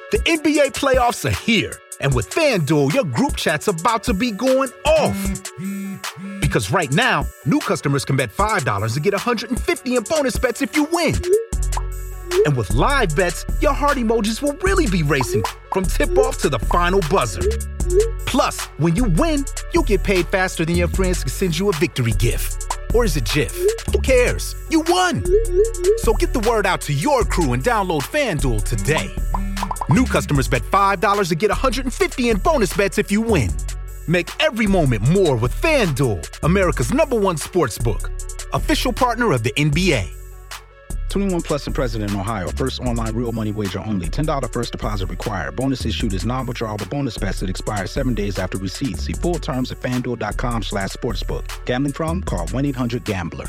The NBA playoffs are here, and with FanDuel, your group chat's about to be going off. Because right now, new customers can bet $5 to get $150 in bonus bets if you win. And with live bets, your heart emojis will really be racing from tip-off to the final buzzer. Plus, when you win, you'll get paid faster than your friends can send you a victory gift. Or is it GIF? Who cares? You won! So get the word out to your crew and download FanDuel today. New customers bet $5 to get $150 in bonus bets if you win. Make every moment more with FanDuel, America's #1 sportsbook. Official partner of the NBA. 21 plus and present in Ohio. First online real money wager only. $10 first deposit required. Bonus issued is non-withdrawable bonus bets that expire 7 days after receipt. See full terms at FanDuel.com/sportsbook. Gambling problem? Call 1-800-GAMBLER.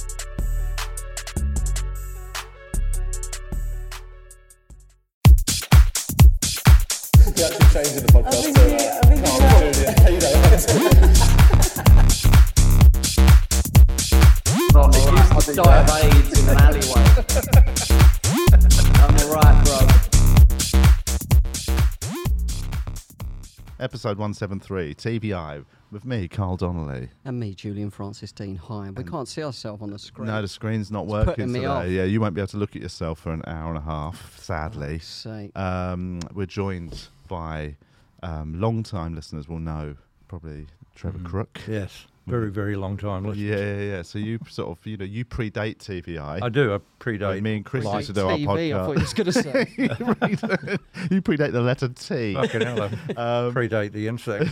You're actually changing the podcast. Ron, they used to die of AIDS in an alleyway. I'm alright, bro. Episode 173, TVI, with me, Carl Donnelly. And me, Julian Francis Dean. Hi. We can't see ourselves on the screen. No, the screen's not It's working putting me today. off. Yeah, you won't be able to look at yourself for an hour and a half, sadly. Sake. We're joined by long-time listeners will know, probably Trevor Crook. Yes, very, very long time listener. Yeah. So you sort of, you predate TVI. I do. I predate. Me and Chris Like used to do our TV, podcast. I thought you was going to say. You predate the letter T. Fucking hell, I predate the insect.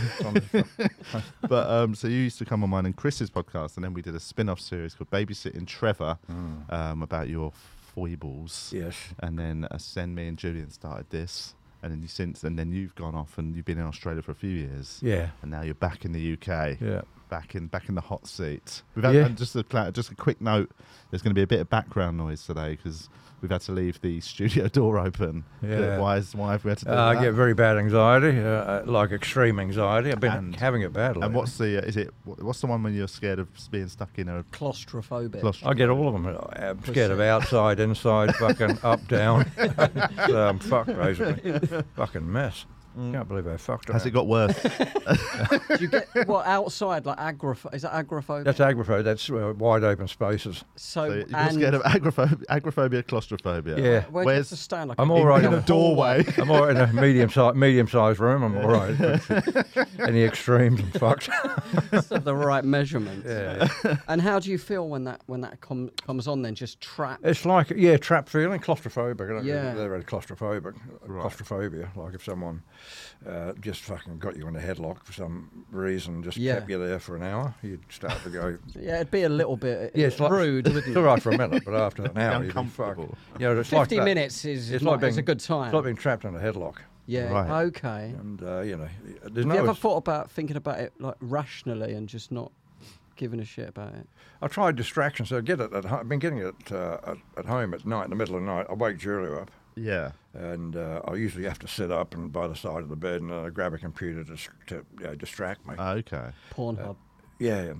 But so you used to come on mine and Chris's podcast, and then we did a spin-off series called Babysitting Trevor about your foibles. Yes. And then me and Julian started this, and then you've gone off and you've been in Australia for a few years. Yeah. And now you're back in the UK. Yeah. Back in the hot seat. We've had, and just a quick note. There's going to be a bit of background noise today because we've had to leave the studio door open. Yeah. Why have we had to do that? I get very bad anxiety, like extreme anxiety. I've been having it badly. And what's the what's the one when you're scared of being stuck in a Claustrophobic. I get all of them. I'm scared of outside, inside, fucking up, down. So I'm fucked, basically. Fucking mess. Can't believe I fucked up. Has it got worse? Do you get what outside, like agoraphobia? Is that agoraphobia? That's agoraphobia. That's wide open spaces. So you're scared of agoraphobia, claustrophobia. Yeah. Where do you have to stand? Like I'm all right in a doorway. I'm all right in a medium-sized room. I'm all right. Any extremes, I'm fucked. the right measurement. Yeah. And how do you feel when that comes on? Then just trapped. It's like trapped feeling, claustrophobic. Yeah. They're very claustrophobic. Right. Claustrophobia, like if someone just fucking got you in a headlock for some reason, just kept you there for an hour, you'd start to go. Yeah, it'd be a little bit it's rude, wouldn't It's all right for a minute, but after an hour, you'd be fucked. It's 50 like minutes is a good time. It's like being trapped in a headlock. Yeah. Right. Okay. And there's Have you ever thought about thinking about it like rationally and just not giving a shit about it? I tried distraction, so I get it at home. I've been getting it at home at night, in the middle of the night. I wake Julia up. Yeah. And I usually have to sit up and by the side of the bed and grab a computer to distract me. Okay. Pornhub. Yeah.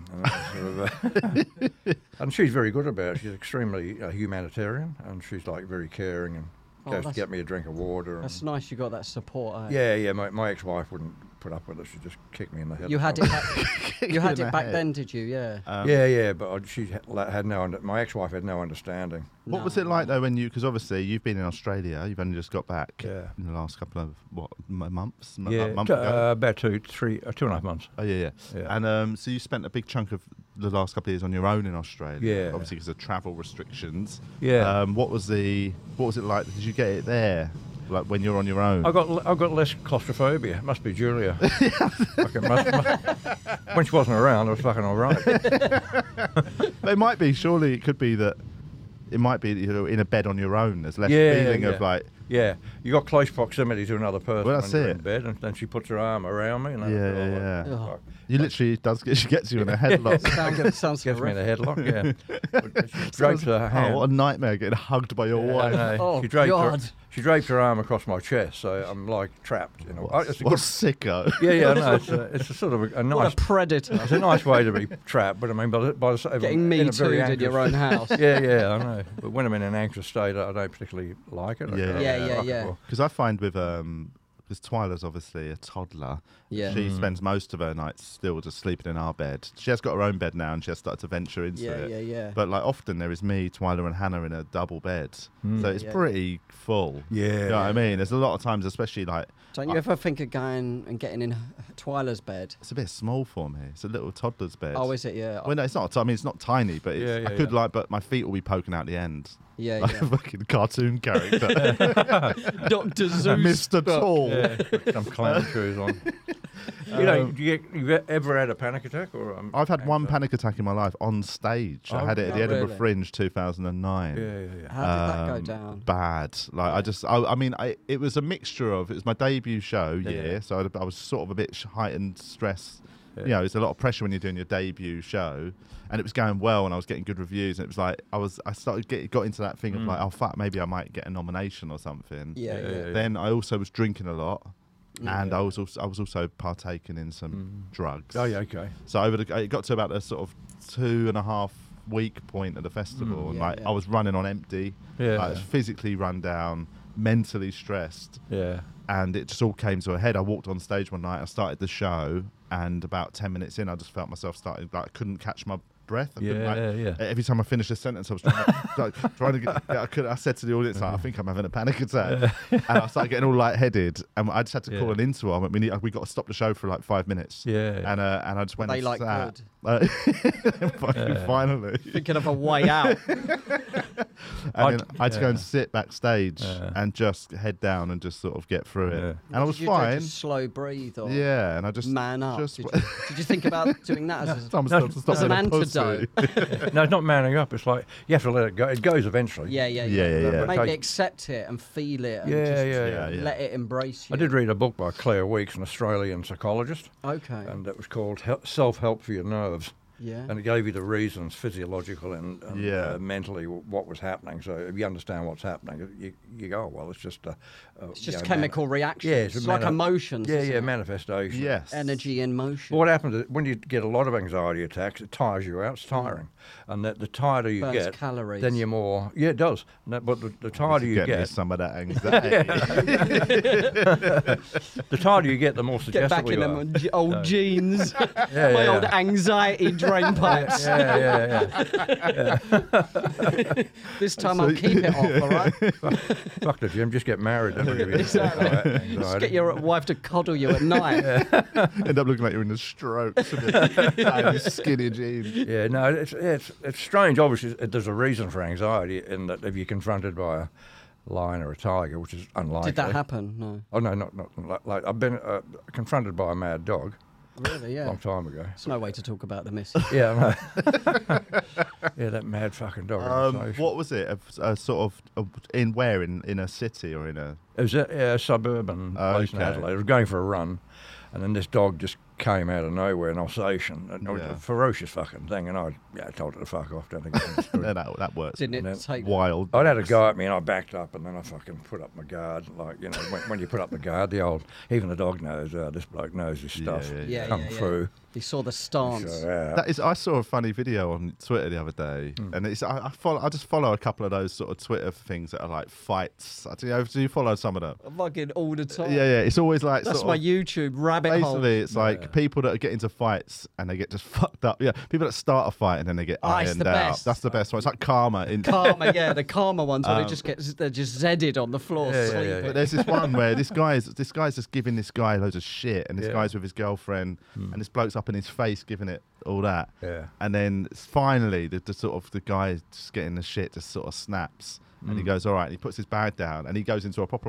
And she's very good about it. She's extremely humanitarian, and she's like very caring and goes to get me a drink of water. That's nice you got that support. Yeah. My ex-wife wouldn't put up with it. She just kicked me in the head. You had it back then, did you? Yeah. Yeah, but she had my ex-wife had no understanding. What was it like though when because obviously you've been in Australia, you've only just got back in the last couple of months? Month ago? About 2.5 months. Oh yeah. And so you spent a big chunk of the last couple of years on your own in Australia. Yeah. Obviously because of travel restrictions. Yeah. What was it like? Did you get it there? Like when you're on your own? I got less claustrophobia. It must be Julia. When she wasn't around, I was fucking all right. It might be. Surely it could be that. It might be in a bed on your own. There's less feeling of like. Yeah, you got close proximity to another person when you're in bed, and then she puts her arm around me. And You literally she gets you in a headlock. Sounds gets me in a headlock. Yeah. She drapes her hand. Oh, what a nightmare getting hugged by your wife. Oh, She draped her arm across my chest, so I'm like trapped. You know, What a sicko. Yeah, I know. It's a sort of a nice. What a predator. It's a nice way to be trapped, but I mean, by the Getting me too in your own house. Yeah, I know. But when I'm in an anxious state, I don't particularly like it. Yeah. Because I find with because Twyla's obviously a toddler. Yeah. She spends most of her nights still just sleeping in our bed. She has got her own bed now, and she has started to venture into it. Yeah. But like often there is me, Twyla, and Hannah in a double bed, so it's pretty full. Yeah. You know what I mean? There's a lot of times, especially like. Don't you ever think of going and getting in Twyla's bed? It's a bit small for me. It's a little toddler's bed. Oh, is it? Yeah. Well, no, it's not. I mean, it's not tiny, but it's, I could like, but my feet will be poking out the end. Yeah, like a fucking cartoon character. Dr. Zeus. Mr. Tall. Yeah, some clown shoes on. You know, you've ever had a panic attack? Or I've had one panic attack in my life on stage. I had it at the Edinburgh Fringe 2009. Yeah. How did that go down? Bad. Like I mean, it was a mixture of. It was my debut show so I was sort of a bit heightened stress. Yeah. You know, it's a lot of pressure when you're doing your debut show, and it was going well, and I was getting good reviews, and it was like I got into that thing of like, oh fuck, maybe I might get a nomination or something. Yeah. Then I also was drinking a lot, and I was also partaking in some drugs. Oh yeah, okay. So it got to about a sort of 2.5 week point at the festival, and I was running on empty. I was physically run down, mentally stressed. Yeah. And it just all came to a head. I walked on stage one night, I started the show, and about 10 minutes in, I just felt myself starting, like, I couldn't catch my breath. Every time I finished a sentence, I was trying to get, I said to the audience, like, I think I'm having a panic attack. And I started getting all lightheaded, and I just had to call an intercom. We got to stop the show for like 5 minutes. And I just went they and like sat. good. Finally. Thinking of a way out. And then I had to go and sit backstage and just head down and just sort of get through it. And I was fine. Just slow breathe or and I just man up. Just did you think about doing that as an antidote? No, it's not manning up. It's like you have to let it go. It goes eventually. Yeah. Maybe accept it and feel it. And let it embrace you. I did read a book by Claire Weeks, an Australian psychologist. Okay. And it was called Self-Help for Your Nerves. Yeah. And it gave you the reasons, physiological and mentally, what was happening. So if you understand what's happening, you go, well, it's just chemical reactions. Yeah, it's like emotions. Manifestation. Yes. Energy in motion. Well, what happens is when you get a lot of anxiety attacks, it tires you out. It's tiring, and the tighter you burns get, calories. then you're more. Yeah, it does. No, but the tighter you get, some of that anxiety. The tighter you get, the more suggestible get back in you them are. old jeans. My old anxiety drain pipes. This time I'll keep it off, all right? Fuck the gym, just get married. Exactly. Just get your wife to coddle you at night. End up looking like you're in a stroke. Skinny jeans. Yeah, no, it's strange. Obviously, there's a reason for anxiety in that if you're confronted by a lion or a tiger, which is unlikely. Did that happen? No. Oh no, not like I've been confronted by a mad dog. Really? Yeah. A long time ago. It's no way to talk about the missus. Yeah, yeah, that mad fucking dog. What was it? A sort of in where in a city or in a? It was a suburban place in Adelaide. I was going for a run, and then this dog just came out of nowhere, an Alsatian, a ferocious fucking thing, and I told it to fuck off. Don't think that works. Didn't it take wild? I'd had a go at me, and I backed up, and then I fucking put up my guard. Like, you know, when you put up the guard, even the dog knows. This bloke knows his stuff. Come through. He saw the stance. That is. I saw a funny video on Twitter the other day, and it's. I just follow a couple of those sort of Twitter things that are like fights. Do you follow some of them? Fucking all the time. Yeah. It's always like that's my YouTube rabbit hole. Basically, it's like people that get into fights and they get just fucked up. Yeah, people that start a fight and then they get ironed out. Best. That's the best one. It's like karma. The karma ones where they're just zedded on the floor sleeping. But there's this one where this guy's just giving this guy loads of shit, and this guy's with his girlfriend, and this bloke's up in his face giving it all that. Yeah. And then finally, the guy just getting the shit just sort of snaps. And he goes, all right, and he puts his bag down, and he goes into a proper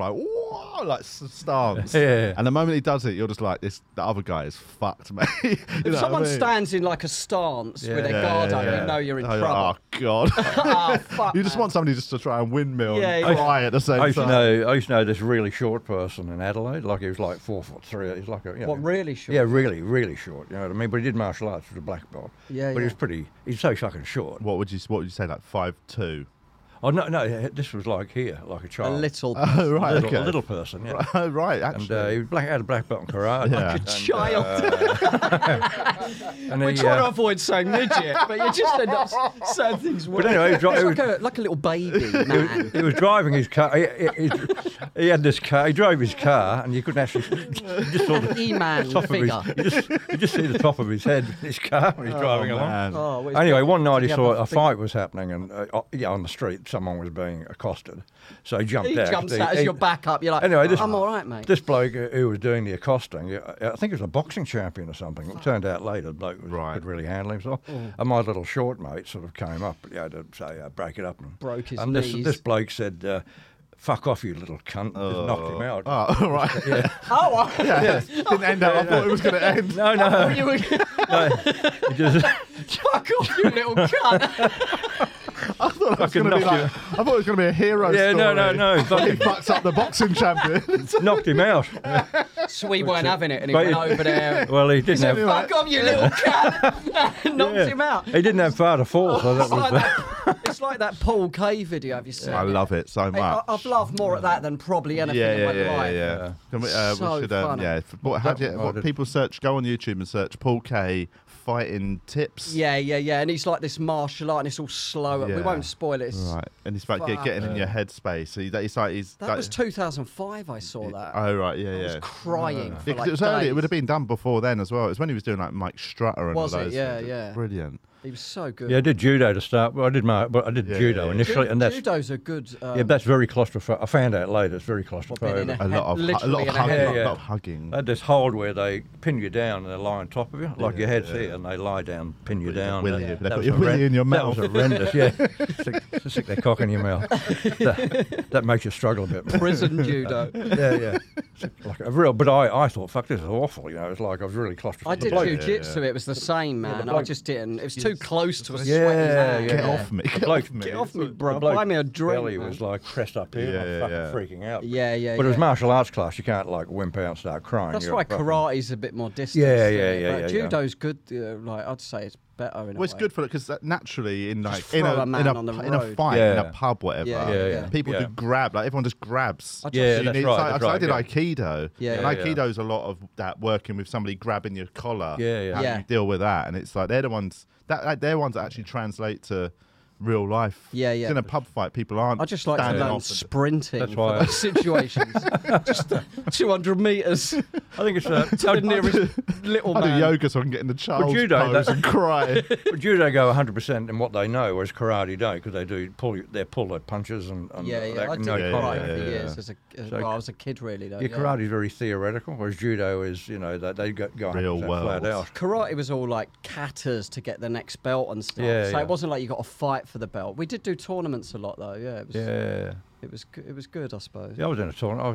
stance. And the moment he does it, you're just like, the other guy is fucked, mate. If someone stands in like a stance with their guard up, you know you're in trouble. Oh, God. Fuck, you just want somebody just to try and windmill and cry at the same time. I used to know this really short person in Adelaide, like he was like 4'3". He's like really short? Yeah, really, really short. You know what I mean? But he did martial arts with a black belt. Yeah, but he's so fucking short. What would you say, like 5'2"? Oh no, this was like here, like a A child. little. Oh, right, little, okay. a little person, yeah. Oh, right, And actually. he had a black belt in karate. Yeah. And, Child. and We're he, trying to avoid saying midget, but you just end up saying things worse. But anyway, It's like a little baby, man. he was driving his car. He had this car. He drove his car, and you couldn't actually you just saw the E-man top of his. figure. You just see the top of his head in his car when he's driving along. Man. Oh, well, Anyway, one night did he you saw have a thing- fight was happening, and on the street, someone was being accosted. So he jumped He out. jumps out as your backup. You're like, Anyway, this- I'm all right, mate. This bloke who was doing the accosting, I think he was a boxing champion or something. It turned out later the bloke could really handle himself. And my little short mate sort of came up, to say, break it up. And Broke his and knees. this bloke said, fuck off, you little cunt. Just knocked him out. Oh, right. Yeah. Oh, Yeah. Didn't end up. I thought it was going to end. No. you were No. He just fuck off, you little cunt. I thought it was Fucking going to be knocked like. I thought it was going to be a hero Yeah, story. no. He Fucking fucks up the boxing champion. knocked him out. So we weren't having it, and he But went over there. Well, he didn't have. Fuck off, you little cunt. Knocked Yeah. him out. He didn't have far to fall, so that It's like was. that, it's like that Paul Kay video. Have you seen I it? love it so Hey, much. I've laughed more at that than probably anything in my life. Can we, So we should, funny. what people search? Go on YouTube and search Paul Kay fighting tips. Yeah. And he's like this martial art, and it's all slow. We Yeah. won't spoil it. It's, Right, and it's about Fuck. getting in your headspace. So he's That was 2005. I saw that. Oh right, I was yeah. crying. For Yeah, 'cause like it was early. It days. would have been done before then as well. It was when he was doing like Mike Strutter and Was all it? those. Yeah, things. yeah. Brilliant. He was so good. Yeah, I did judo to start. Well, I did judo yeah. initially, and that's Judo's a good. that's very claustrophobic. I found out later it's very been in claustrophobic. A lot of Literally in a hugging. head. Yeah. A lot of hugging. They had this hold where they pin you down and they lie on top of you, like your head's here, and they lie down, pin you down. willy you. They put was your willy in your That mouth. was horrendous. Yeah, stick their cock in your mouth. That makes you struggle a bit more. Prison judo. Yeah. Like a real, but I thought, fuck, this is awful. You know, it's like I was really claustrophobic. I did The bloke- jiu-jitsu. It was the same, man. I bloke- just didn't. It was too close to a sweaty Yeah, man. yeah. Get off me. Get bloke- off me. Get off me, bro. The bloke Buy me a drink. belly man. was like pressed up here. Yeah, I'm yeah, fucking yeah. freaking out. Yeah. But it was martial arts class. You can't like wimp out and start crying. That's You're why fucking- karate's a bit more distant. Yeah. But judo's good. Like I'd say it's better in a Well, it's way. good for it because naturally in like Just in throw a a man on the in a road. fight in Yeah. a pub whatever. Yeah. People Yeah. do grab, like everyone just grabs. I just- Yeah, You that's need- right. so That's I right, did yeah. Aikido. Yeah. And Yeah. Aikido's a lot of that working with somebody grabbing your collar. Yeah. How Yeah. you deal with that, and it's like they're the ones they're ones that actually translate to real life. Yeah. It's in a pub fight, people aren't. I just like to standing learn off and- sprinting That's for why- those situations. Just 200 metres I think it's to the nearest little I do man. yoga so I can get in the child's judo, pose that's- and cry. But judo go 100% in what they know, whereas karate don't, because they do pull their punches and Yeah. that I did no karate contact. for yeah. years well, I was a kid, really. Though. Yeah, karate's very theoretical, whereas judo is, they go Real 100% world. flat out. Karate was all like katas to get the next belt and stuff. Yeah, so yeah. it wasn't like you got to fight for the belt. We did do tournaments a lot though. Yeah, it was. Yeah. It was good, I suppose. Yeah, I was in a tournament. I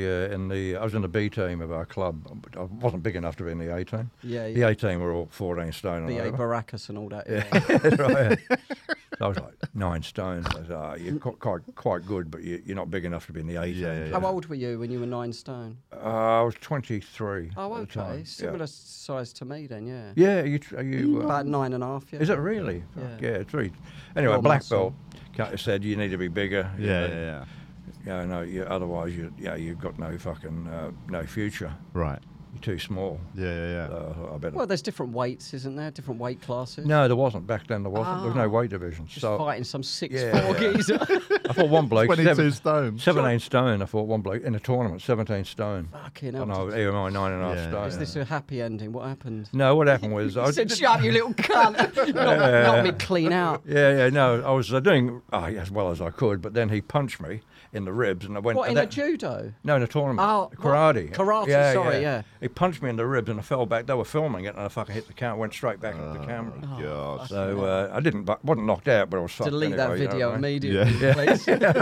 was in the B team of our club. I wasn't big enough to be in the A team. Yeah. The A team were all 14 stone and B.A. over. Baracus and all that. Yeah, Yeah. right. So I was like 9 stone. I said, you're quite good, but you're not big enough to be in the A team. Yeah. How old were you when you were 9 stone? I was 23. Oh, at the okay. time. Similar size to me then, yeah. Yeah. Are you? About 9.5. Yeah. Is it really? Yeah. Yeah, it's really. Anyway, Well, black muscle. belt said you need to be bigger. Yeah. Otherwise, you've got no fucking no future. Right. You're too small. Yeah. I better. Well, there's different weights, isn't there? Different weight classes. No, there wasn't. Back then, there wasn't. There was no weight division. Just So fighting some 6'4" Yeah. geezer. I thought one bloke 22 stone. 17 stone. I thought one bloke in a tournament 17 stone. Fucking I hell. know, EMI 9.5 Yeah. stone. Is this a happy ending? What happened? No, what happened was I said, shut up, you little cunt. Knock me clean out. no, I was doing as well as I could, but then he punched me in the ribs, and I went. What, and in a judo? No, in a tournament. Oh, karate. what? Karate, sorry, yeah. He punched me in the ribs, and I fell back. They were filming it, and I fucking hit the camera, went straight back into the camera. God. So I wasn't knocked out, but I was fucked Delete anyway, that video what I mean? immediately, please.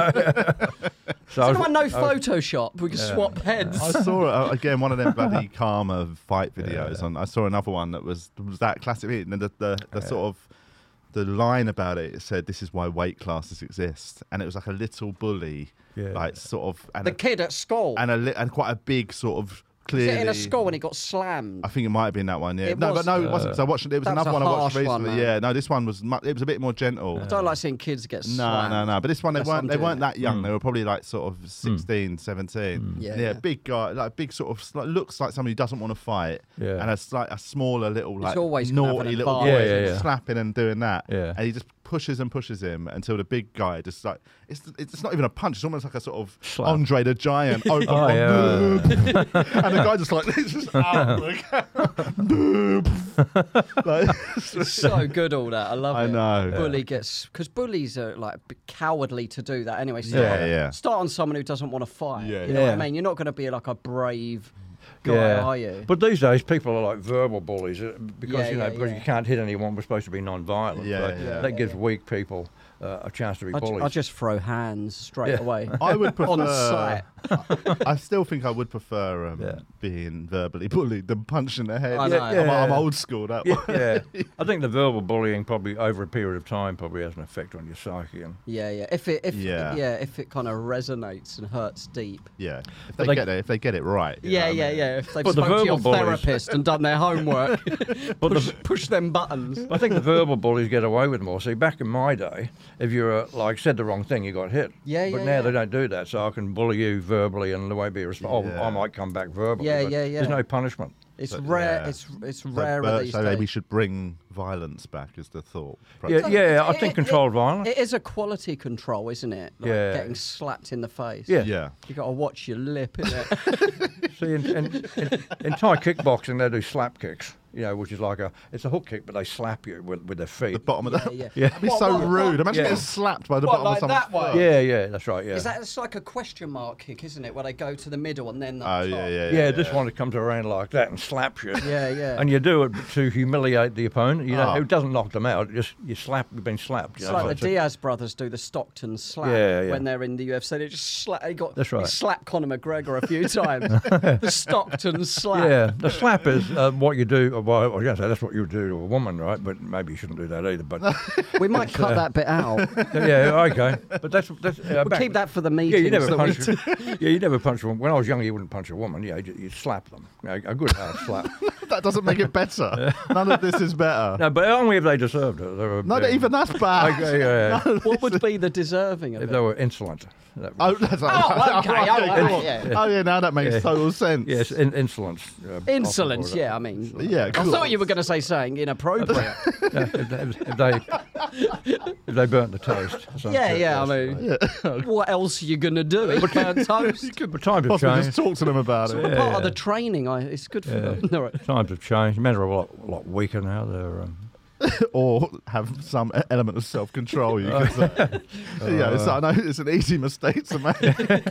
So I Does was- anyone know Photoshop? We can swap heads. I saw again one of them bloody Karma fight videos. And I saw another one that was that classic. And then the sort of the line about it said, "This is why weight classes exist," and it was like a little bully, Yeah. like sort of and The kid at school. and quite a big sort of clearly. Was it in a school and he got slammed? I think it might have been that one. Yeah. It No, was- but no, it wasn't. Because I watched. It was That was another a one I watched harsh one, recently. man. Yeah. No, this one was. It was a bit more gentle. I don't like seeing kids get No, slammed. no. But this one, they That's what weren't. I'm They doing weren't it. that young. They were probably like sort of 16, 17. Yeah, Yeah, yeah. big guy, like big sort of like, looks like somebody who doesn't want to fight. Yeah. And it's like a smaller little like always gonna have naughty an little advantage. boy Yeah, yeah. slapping and doing that. Yeah. And he just pushes and pushes him until the big guy just like it's not even a punch. It's almost like a sort of Slap. Andre the Giant. Over Oh, yeah. and the guy just like it's just out. Like, It's so good, all that. I love I it. know. Bully gets because bullies are like cowardly to do that anyway. Yeah. Start on someone who doesn't want to fight. Yeah, You know what I yeah. mean? You're not going to be like a brave guy, are you? But these days, people are like verbal bullies because Yeah, you know yeah, because yeah. you can't hit anyone. We're supposed to be non-violent. Yeah, so yeah. that gives weak people a chance to be bullies. I just throw hands straight away. I would prefer. On sight. I still think I would prefer Yeah. being verbally bullied than punch in the head. I know. I'm old school that way. yeah, I think the verbal bullying probably over a period of time probably has an effect on your psyche. And Yeah, yeah. If it Yeah. if it kind of resonates and hurts deep. Yeah, if But they they- get it right. you know Yeah, what I yeah, mean? yeah. If they've But the spoken to your verbal bullies- therapist and done their homework, push them buttons. I think the verbal bullies get away with more. See, back in my day, if you were like said the wrong thing, you got hit. Yeah, But yeah, now yeah. they don't do that, so I can bully you verbally, and the way be responsible. Yeah. I might come back verbally. Yeah, but yeah, yeah. There's no punishment. It's So, rare. yeah. It's So, rarer these so days. we should bring violence back, is the thought. Yeah, yeah. I think controlled violence. It is a quality control, isn't it? Like Yeah. getting slapped in the face. Yeah. Yeah. You got to watch your lip, innit? See, in Thai kickboxing, they do slap kicks. You know, which is like it's a hook kick, but they slap you with their feet. The bottom of that. Yeah, Yeah. That'd be What, so what, rude. what? Imagine Yeah. getting slapped by the What, bottom like of someone's that way? foot. Yeah, that's right. Yeah. Is that it's like a question mark kick, isn't it? Where they go to the middle and then the Oh top. yeah. This one that comes around like that and slaps you. Yeah, yeah. And you do it to humiliate the opponent. You know, Oh. it doesn't knock them out. Just you've been slapped. You It's know, like the so- Diaz brothers do the Stockton slap Yeah, yeah. when they're in the UFC. They just slap. That's right. He slapped Conor McGregor a few times. The Stockton slap. Yeah, the slap is what you do. Well, I was going to say that's what you would do to a woman, right? But maybe you shouldn't do that either. But We might cut that bit out. yeah, okay. But that's We'll keep that for the Yeah, meetings. you never that we punch. Yeah, you never punch a woman. When I was younger, you wouldn't punch a woman. Yeah, you slap them. You know, a good hard slap. That doesn't make it better. None of this is better. No, but only if they deserved it. They were, No, even that's bad. Okay, yeah. What would be the deserving of If it? they were insolent. That Oh, was, that's okay, all right, cool. yeah. Oh yeah, now that makes Yeah. total sense. yes, insolence. Insolence, often, or- yeah. I mean, Yeah, I cool. thought you were going to say something inappropriate. If they burnt the toast. or something. yeah. I mean, what else are you going to do? Eat burnt toast. But times have Possibly changed. just talk to them about it. Part of the training. It's good for them. No, right. Times have changed. Men are a lot weaker now. They're Or have some element of self-control. You can say. Yeah, so I know it's an easy mistake to make.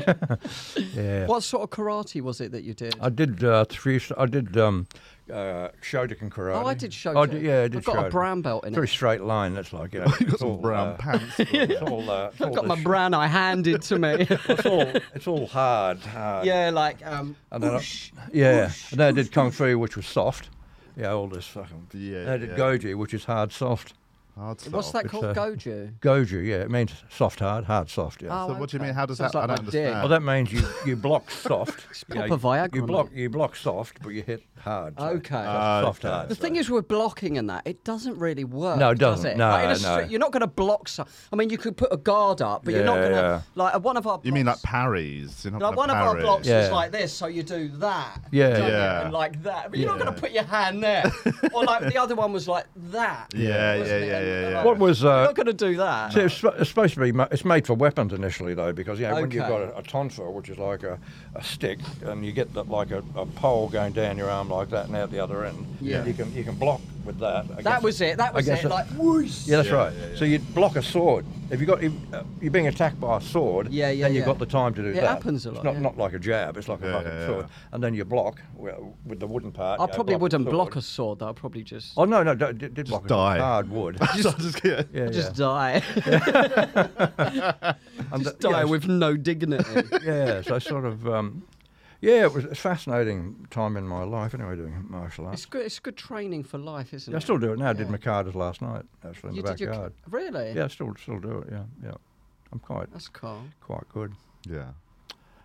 yeah. What sort of karate was it that you did? I did Shotokan karate. Oh, I did show. I did I've got a Shotokan. brown belt in Very it. straight line. That's like You've got some brown pants. It's all, I've got my brown eye handed to me. it's all hard. Yeah, like And then whoosh, yeah. whoosh. And then I did kung fu, which was soft. Yeah, all this fucking. Yeah, And I did yeah. goju, which is hard, soft. Hard What's stuff. that called? Goju. Goju, yeah, it means soft, hard, soft. Yeah. Oh, So what do you okay. mean? How does Sounds that? like I my don't dick. understand. Well, that means you block soft. proper Viagra, You block soft, but you hit hard. so Okay. that's soft hard. The thing is with blocking and that, it doesn't really work. No, it does doesn't. it? No, Like in a no. you're not going to block. I mean, you could put a guard up, but you're not Yeah, going to yeah. like one of our. You mean like blocks- parries? You're not Like gonna one of our parry. blocks Yeah. is like this, so you do that. Yeah, don't you? yeah. And like that, but you're not Yeah. going to put your hand there. Or like the other one was like that. Yeah, wasn't yeah, it? yeah, And, yeah, like, yeah. What was You're not going to do that. See, it's supposed to be. It's made for weapons initially, though, because when you've Okay. got a tonfa, which is like a stick, and you get like a pole going down your arm like that and out the other end. Yeah. You can block with that. That was it. That was guess it. it- Like whoosh. Yeah, that's right. So you block a sword. If you're being attacked by a sword, Yeah, yeah, then you've yeah. got the time to do It that. happens a lot, It's not, yeah. not like a jab. It's like a Yeah, fucking yeah, sword. yeah. And then you block with the wooden part. I you know, probably block the wouldn't sword. block a sword. Though. I'd probably just Oh no, did block die. a hard wood. Yeah, just yeah. die. And Just the- die yeah, with no dignity. Yeah, so sort of. Yeah, it was a fascinating time in my life. Anyway, doing martial arts. It's good. It's good training for life, isn't Yeah, I it? still do it now. I did Yeah. Mikada's last night, actually, in You the did your backyard. really? Yeah, I still do it. Yeah. I'm quite That's cool. good. Yeah.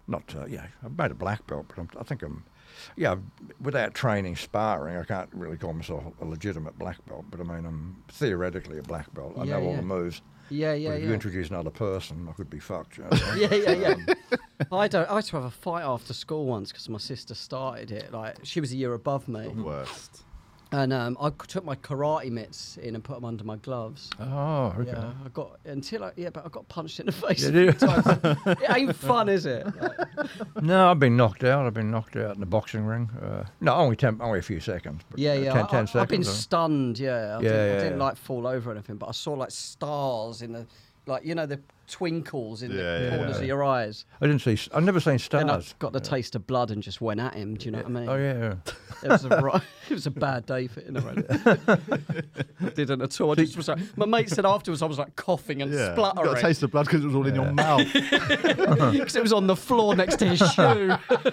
I've made a black belt, but I think I'm, without training sparring, I can't really call myself a legitimate black belt, but I mean, I'm theoretically a black belt. I know all the moves. Yeah. But if you introduce another person, I could be fucked. You know? Yeah. I had to have a fight after school once because my sister started it. Like, she was a year above me. The worst. And I took my karate mitts in and put them under my gloves. Oh, okay. Yeah, I got but I got punched in the face. Yeah, a few times. It ain't fun, is it? No, I've been knocked out. I've been knocked out in the boxing ring. No, only a few seconds. But 10 seconds. I've been stunned. I didn't like fall over or anything, but I saw like stars in the, like, you know, the twinkles in the corners of your eyes. I've never seen stars. And I got the taste of blood and just went at him. Do you know what I mean? Oh yeah. It was a bad day for I didn't at all. My mate said afterwards I was like coughing and spluttering. You got a taste of blood because it was all in your mouth. Because it was on the floor next to his shoe.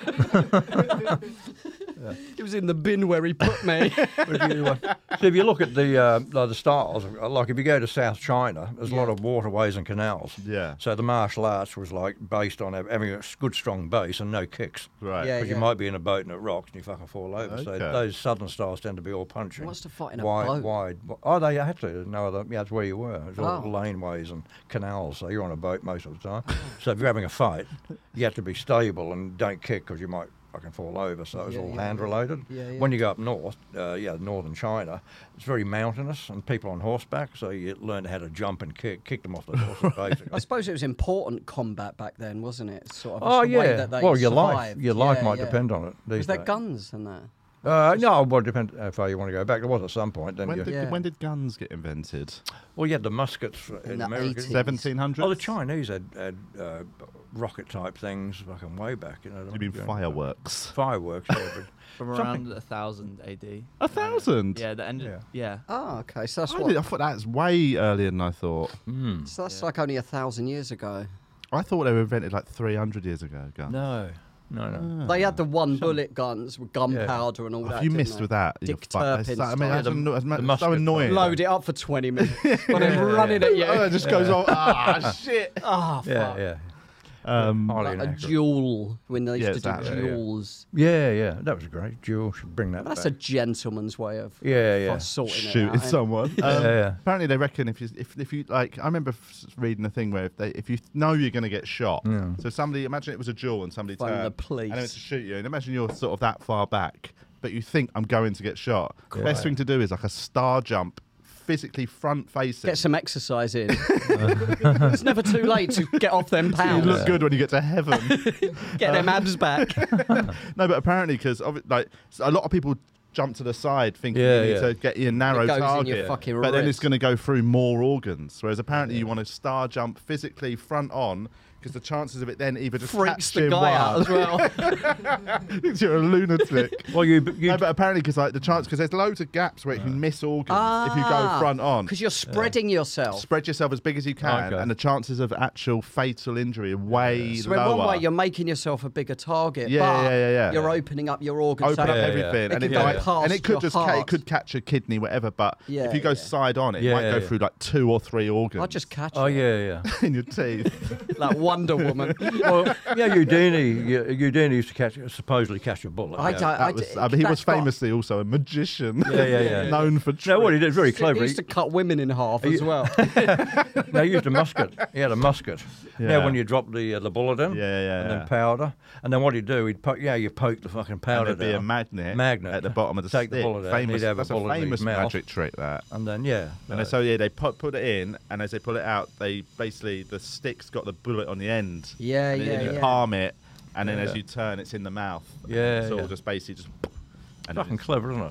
It was in the bin where he put me. If you look at the styles, like if you go to South China, there's a lot of waterways and canals. Yeah. So the martial arts was like based on having a good strong base and no kicks. Right. Because you might be in a boat and it rocks and you fucking fall over. So those southern styles tend to be all punching. Who wants to fight in a boat? Wide. Oh, they had to. No other. Yeah, that's where you were. It was all laneways and canals. So you're on a boat most of the time. So if you're having a fight, you have to be stable and don't kick because you might fucking fall over. So it was all hand related. When you go up north, northern China, it's very mountainous and people on horseback. So you learn how to jump and kick them off the horses. Basically. I suppose it was important combat back then, wasn't it? Sort of. Oh way that they well, your survived. life might depend on it. Was there guns and that? No, well, it depends how far you want to go back. There was at some point. Then when did guns get invented? Well, you had the muskets in America. 1700s? Oh, the Chinese had rocket-type things fucking way back. You know, you mean fireworks? Fireworks, From around 1000 AD. 1000? Yeah, the end. Yeah. Oh, okay. So that's I thought that's way earlier than I thought. So that's like only 1,000 years ago. I thought they were invented like 300 years ago. Guns. No. They had the bullet guns with gunpowder and all that. You missed with that. Dick Turpin. I mean, it's so annoying. Load it up for 20 minutes. But then running at you. It just goes off. Shit. Fuck. Yeah. Like a duel when they used to do duels. Yeah, that was great. Duel should bring that back. That's a gentleman's way of sorting shooting it out, someone. Apparently, they reckon if you like, I remember reading a thing where if you know you're going to get shot, so somebody, imagine it was a duel and somebody turned the police and went to shoot you, and imagine you're sort of that far back, but you think I'm going to get shot. The best thing to do is like a star jump. Physically front facing. Get some exercise in. It's never too late to get off them pounds. You look good when you get to heaven. Get them abs back. No, but apparently because like a lot of people jump to the side thinking you need to get your narrow target, in your fucking but then wrist. it's going to go through more organs. Whereas apparently you want to star jump physically front on. Because the chances of it then either just freaks the catching guy out as well. Thinks you're a lunatic. Well, you no, but apparently because like the chance, because there's loads of gaps where you can miss organs if you go front on. Because you're spreading yourself. Spread yourself as big as you can, and the chances of actual fatal injury are way so lower. in one way, you're making yourself a bigger target. Yeah. You're opening up your organs. Open up everything, and it could just it could catch a kidney, whatever. But if you go side on, it might go through like 2 or 3 organs. I'll just catch it. Oh yeah. In your teeth, like Wonder Woman. Well, Houdini used to supposedly catch a bullet. He was famously also a magician. Yeah. Known for tricks. No, what he did very clever. He used to cut women in half as well. No, he used a musket. He had a musket. Now, when you drop the bullet in, and then powder, and then what he'd do, you poke the fucking powder and there'd be a magnet at the bottom of the take stick. the bullet out. That's a famous magic trick. That. And then and so they put it in, and as they pull it out, they basically the stick's got the bullet on the end. Yeah. You palm it, and then as you turn, it's in the mouth. Yeah. So just basically just. Fucking clever, isn't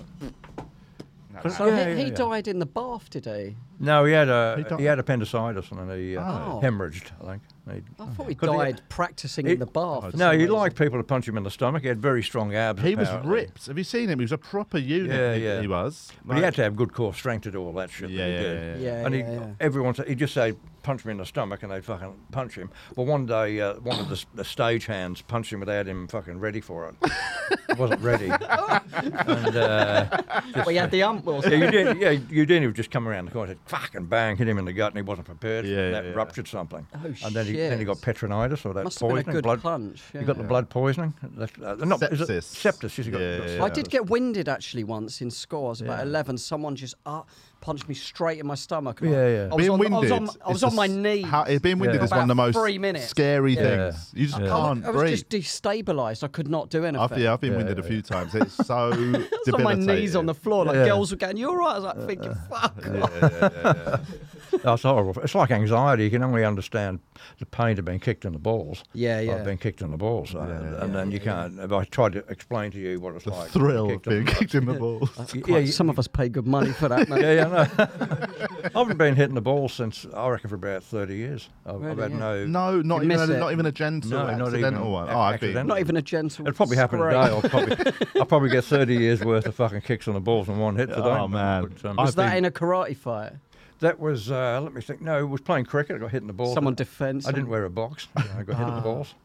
it? So he died in the bath, did he? No, he had appendicitis and then he hemorrhaged, I think. I thought he died practicing in the bath. No, he liked people to punch him in the stomach. He had very strong abs. He was ripped. Have you seen him? He was a proper unit. Yeah. He was. But he had to have good core strength to do all that shit. Everyone said, he'd just say, punch me in the stomach, and they'd fucking punch him. But one day, one of the stage hands punched him without him fucking ready for it. He wasn't ready. And, he had the ump. Houdini would just come around the corner and said, fucking bang, hit him in the gut, and he wasn't prepared. That ruptured something. Oh, and then he got peritonitis, or that Must poisoning. have been a good punch. Yeah. You got the blood poisoning. Sepsis. Sepsis. I did get winded actually once in school. I was about 11. Someone just punched me straight in my stomach. Yeah. Being winded. I was on my knees. Being winded is one of the most 3 minutes. scary things. You just can't breathe. I was just destabilised. I could not do anything. I've been winded a few times. It's so debilitating. I was on my knees on the floor. Like girls were going, "You all right?" I was like thinking, "Fuck." Yeah. That's horrible. It's like anxiety. You can only understand the pain of being kicked in the balls. Yeah. I've been kicked in the balls, and then you can't. If I tried to explain to you what it's like, thrill of being kicked in the balls. Some of us pay good money for that, man. No. I haven't been hitting the ball since I reckon for about 30 years. I've had not even a gentle, accidental one. Not even a gentle. It'll probably happen today. I'll probably get 30 years worth of fucking kicks on the balls in one hit today. Oh man! Was that in a karate fight? That was, let me think. No, it was playing cricket. I got hit in the balls. Someone defends. I didn't wear a box. I got hit in the balls.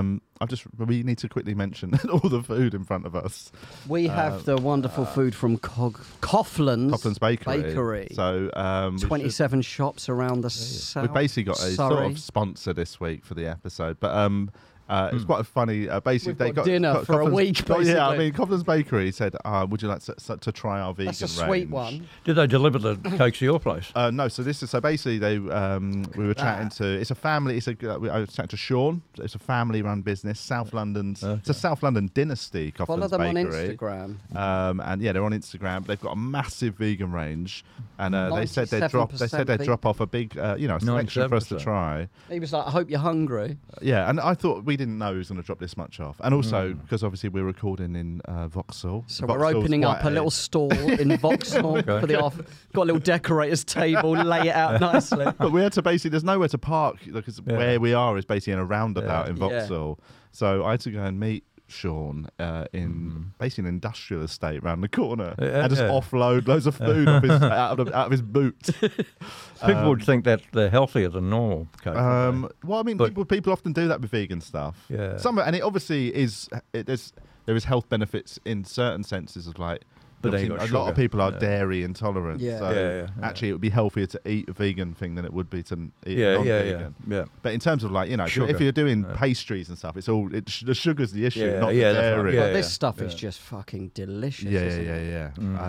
We need to quickly mention all the food in front of us. We have the wonderful food from Coughlan's Bakery. So 27 shops around the south. We've basically got a sort of sponsor this week for the episode, but it's quite a funny. Basically, they got dinner for a week. Basically. Yeah, I mean, Coughlan's Bakery said, "Would you like to try our vegan range?" That's a sweet one. Did they deliver the cakes to your place? No. So basically they we were chatting to. It's a family. I was chatting to Sean. It's a family-run business. South London's. It's a South London dynasty. Coughlan's Follow them Bakery. on Instagram. And they're on Instagram. They've got a massive vegan range, and they said they'd drop off a big, selection for us to try. He was like, "I hope you're hungry." Yeah, and I thought we didn't know he was going to drop this much off, and also because obviously we're recording in Vauxhall. So we're opening up a little stall in Vauxhall for the off. Got a little decorator's table, lay it out nicely. But we had to there's nowhere to park because where we are is basically in a roundabout in Vauxhall. So I had to go and meet Sean in basically an industrial estate around the corner and just offload loads of food out of his boot. People would think that they're healthier than normal cake. Well, I mean, people often do that with vegan stuff. Yeah. And it obviously is. There is health benefits in certain senses of like. But a lot of people are dairy intolerant. So actually, it would be healthier to eat a vegan thing than it would be to eat non-vegan. Yeah. But in terms of like, if you're doing pastries and stuff, it's all the sugar's the issue, not the dairy. Right. This stuff is just fucking delicious. Yeah.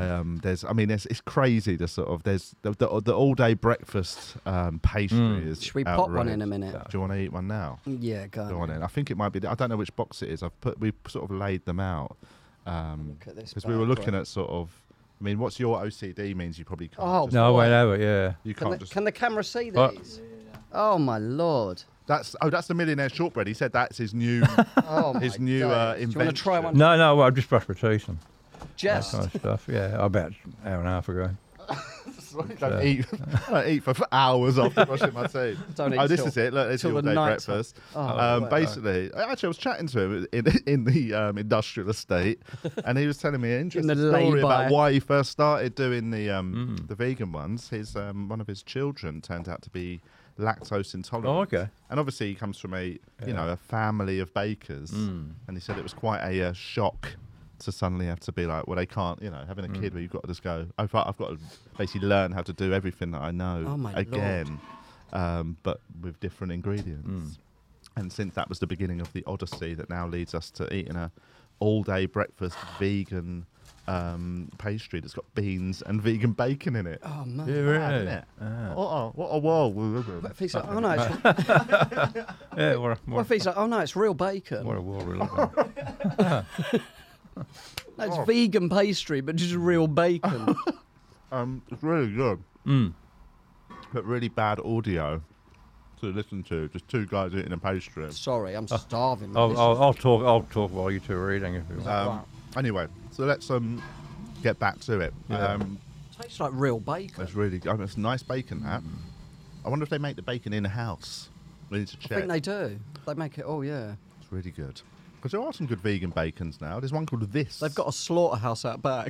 It's crazy. The sort of there's the all-day breakfast pastry is. Should we pop one in a minute? Do you want to eat one now? Yeah, go on in. I think it might be. I don't know which box it is. We sort of laid them out. Because we were looking at sort of. I mean, what's your OCD means you probably can't. Oh, no, I know it. Yeah, you Can the camera see these? Oh my lord! That's the Millionaire Shortbread. He said that's his new invention. Do you want to try one? No. I just brushed my teeth and just that kind of stuff. Yeah, about an hour and a half ago. I don't eat for hours after brushing my teeth. This is it. Look, it's your day breakfast. Basically, actually, I was chatting to him in the industrial estate, and he was telling me an interesting story about why he first started doing the vegan ones. His one of his children turned out to be lactose intolerant. Oh, okay. And obviously, he comes from a family of bakers, and he said it was quite a shock to suddenly have to be like, well, they can't, having a kid where you've got to just go, I've got to basically learn how to do everything that I know again, but with different ingredients. And since that was the beginning of the odyssey that now leads us to eating a all-day breakfast vegan pastry that's got beans and vegan bacon in it. Oh, man. Yeah, really? What a world. What if like, oh, no, it's real bacon. What a world we live in. That's vegan pastry, but just real bacon. It's really good. But really bad audio to listen to. Just two guys eating a pastry. Sorry, I'm starving. I'll talk while you two are eating if you want. Anyway, so let's get back to it. Tastes like real bacon. It's really good. It's nice bacon, that. I wonder if they make the bacon in-house. We need to check. I think they do. They make it, It's really good. Because there are some good vegan bacons now. There's one called This. They've got a slaughterhouse out back.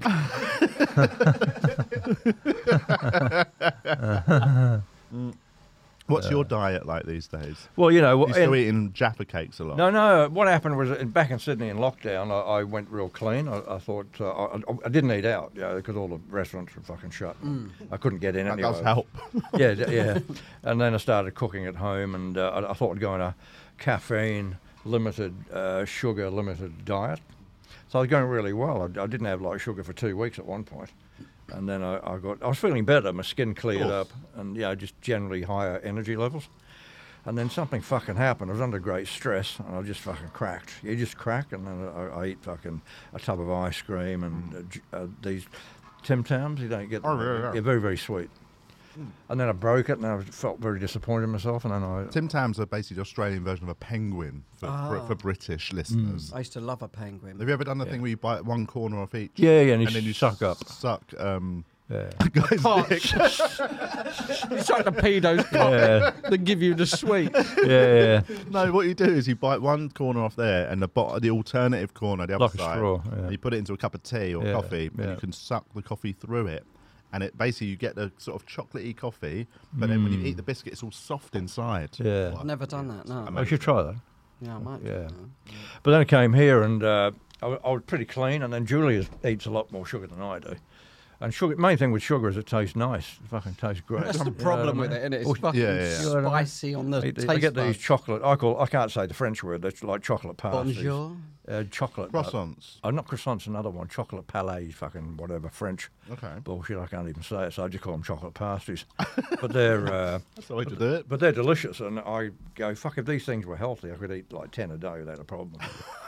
What's your diet like these days? Well, you know, you still eating Jaffa cakes a lot? No. What happened was back in Sydney in lockdown, I went real clean. I thought I didn't eat out, because all the restaurants were fucking shut. I couldn't get in anyway. That does help. yeah. And then I started cooking at home, and I thought I'd go on a caffeine limited, sugar limited diet. So I was going really well. I didn't have like sugar for 2 weeks at one point. And then I was feeling better. My skin cleared up, and just generally higher energy levels. And then something fucking happened. I was under great stress, and I just fucking cracked. You just crack, and then I eat fucking a tub of ice cream and these Tim Tams. You don't get them. They're very, very sweet. And then I broke it, and I felt very disappointed in myself. And then Tim Tams are basically the Australian version of a penguin for British listeners. I used to love a penguin. Have you ever done the thing where you bite one corner off each? Yeah, and then you suck up. Suck. Yeah. Guy's dick. You suck the pedo's cock, they give you the sweet. Yeah. No, what you do is you bite one corner off there, and the alternative corner, the other like side, a straw, you put it into a cup of tea or coffee, and you can suck the coffee through it. And it basically, you get the sort of chocolatey coffee, but then when you eat the biscuit, it's all soft inside. Yeah. I've never done that, no. I should try that. Yeah, I might. Yeah. But then I came here, and I was pretty clean, and then Julia eats a lot more sugar than I do. And sugar, main thing with sugar is it tastes nice. It fucking tastes great. That's the problem with it, isn't it? It's fucking spicy on the taste I get buds. these chocolate, I can't say the French word, that's like chocolate pasties. Bonjour? Chocolate. Croissants. Not croissants, another one. Chocolate palais, fucking whatever, French. Okay. Bullshit, I can't even say it, so I just call them chocolate pasties. But they're... That's the way to do it. But they're delicious, and I go, fuck, if these things were healthy, I could eat like 10 a day without a problem.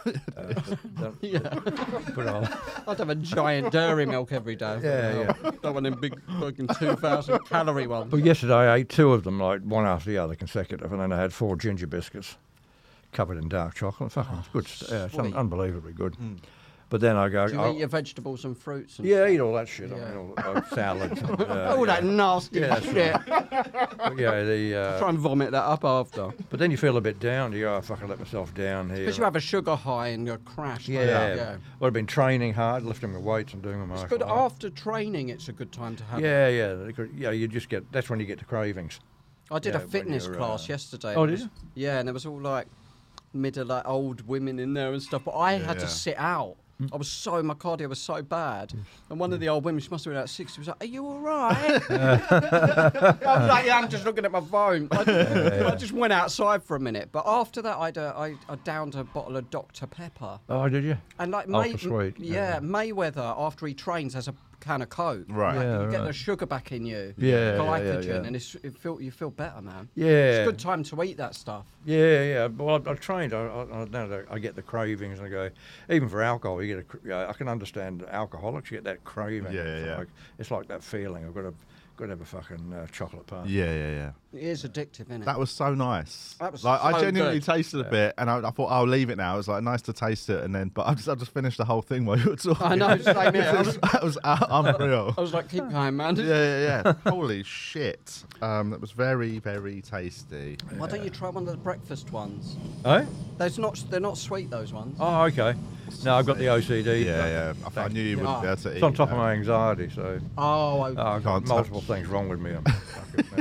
I'd have a giant dairy milk every day. Yeah. That one in big fucking 2,000 calorie ones. But yesterday I ate 2 of them, like one after the other, consecutive, and then I had 4 ginger biscuits covered in dark chocolate. Fucking good. It's unbelievably good. But then I go... Do you eat your vegetables and fruits? And I eat all that shit. I mean, all salads. And, all that nasty shit. But try and vomit that up after. But then you feel a bit down. You go, I fucking let myself down here. Because you have a sugar high and you crash. Yeah. Well, I've been training hard, lifting my weights and doing my martial arts. But after training, it's a good time to have it. Yeah, you just get... That's when you get the cravings. I did a fitness class yesterday. Oh, did you? Yeah, and there was all like old women in there and stuff. But I had to sit out. My cardio was so bad. And one of the old women, she must have been about 60, was like, "Are you all right?" I was like, "Yeah, I'm just looking at my phone." I just went outside for a minute. But after that, I downed a bottle of Dr. Pepper. Oh, did you? And like sweet. Yeah, Mayweather, after he trains, has a can of Coke. Right. You get the sugar back in you. Glycogen. And you feel better, man. Yeah. It's a good time to eat that stuff. Yeah. Well, I trained. I get the cravings, and I go, even for alcohol, you get I can understand alcoholics. You get that craving. It's like that feeling. I've got to have a fucking chocolate pie. Yeah. It is addictive, isn't it? That was so nice. That was like, so I genuinely good. tasted a bit, and I thought I'll leave it now. It was like nice to taste it, and then I just finished the whole thing while you were talking. I know, same here. That was unreal. I was like, keep going, man. Yeah. Holy shit. That was very, very tasty. Why don't you try one of the breakfast ones? Oh? They're not sweet, those ones. Oh, okay. No, I've got the OCD. Yeah. I knew you wouldn't be able to eat. It's on top of my anxiety, so... I've got multiple things wrong with me. I'm a fucking mess.